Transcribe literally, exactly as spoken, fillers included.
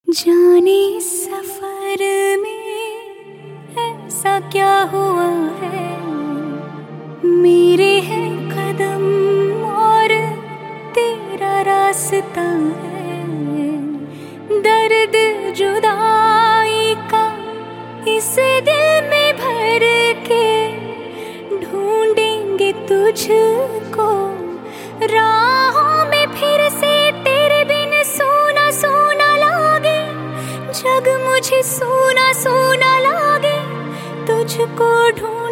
जाने इस सफर में ऐसा क्या हुआ है, मेरे हैं कदम और तेरा रास्ता है। दर्द जुदाई का इस दिल में भर के ढूंढेंगे तुझको राहों में फिर से। तेरे बिन सोना सोना लागे, जग मुझे सोना सोना लागे, तुझको ढूंढ